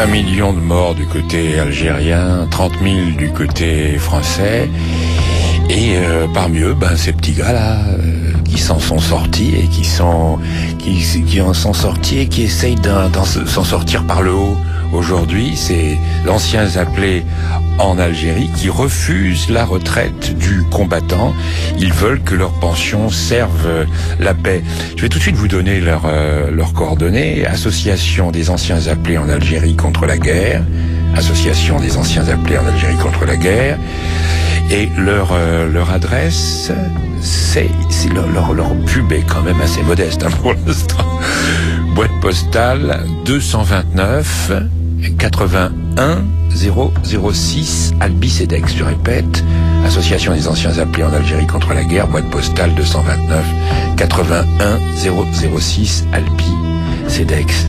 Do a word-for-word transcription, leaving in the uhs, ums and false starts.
Un million de morts du côté algérien, trente mille du côté français. Et euh, parmi eux, ben, ces petits gars-là, euh, qui s'en sont sortis et qui sont, qui, qui en sont sortis et qui essayent d'en, d'en s'en sortir par le haut. Aujourd'hui, c'est l'anciens appelés en Algérie qui refusent la retraite du combattant. Ils veulent que leur pension serve la paix. Je vais tout de suite vous donner leurs euh, leurs coordonnées. Association des anciens appelés en Algérie contre la guerre. Association des anciens appelés en Algérie contre la guerre. Et leur euh, leur adresse, c'est, c'est leur, leur leur pub est quand même assez modeste, hein, pour l'instant. Boîte postale deux cent vingt-neuf quatre-vingt-un zéro zéro six Albi Cedex. Je répète, Association des anciens appelés en Algérie contre la guerre, boîte postale deux cent vingt-neuf quatre-vingt-un zéro zéro six Albi Cedex.